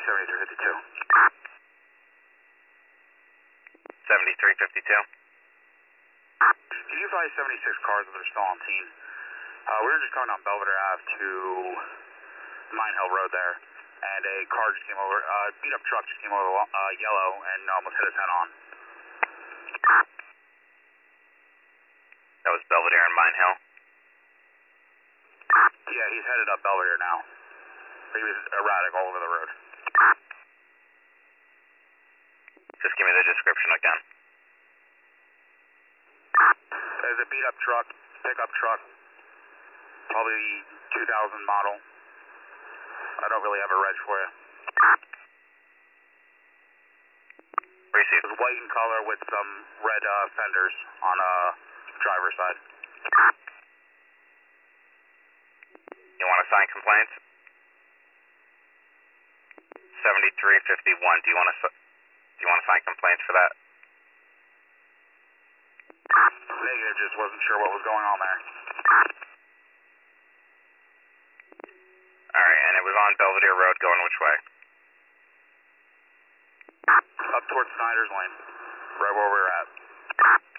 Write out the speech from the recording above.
7352. 7352. Can you advise 76 cars that are still on scene? We were just coming down Belvedere Ave to Mine Hill Road there, and a car just came over, beat up truck just came over yellow and almost hit his head on. That was Belvedere and Mine Hill? Yeah, he's headed up Belvedere now. He was erratic all over the road. Just give me the description again. There's a beat up truck, pickup truck, probably 2000 model. I don't really have a reg for you. Receive. It was white in color with some red fenders on driver's side. You want to sign complaints? 7351. Do you want to sign complaints for that? Negative, just wasn't sure what was going on there. Alright, and it was on Belvedere Road going which way? Up towards Snyder's Lane, right where we were at.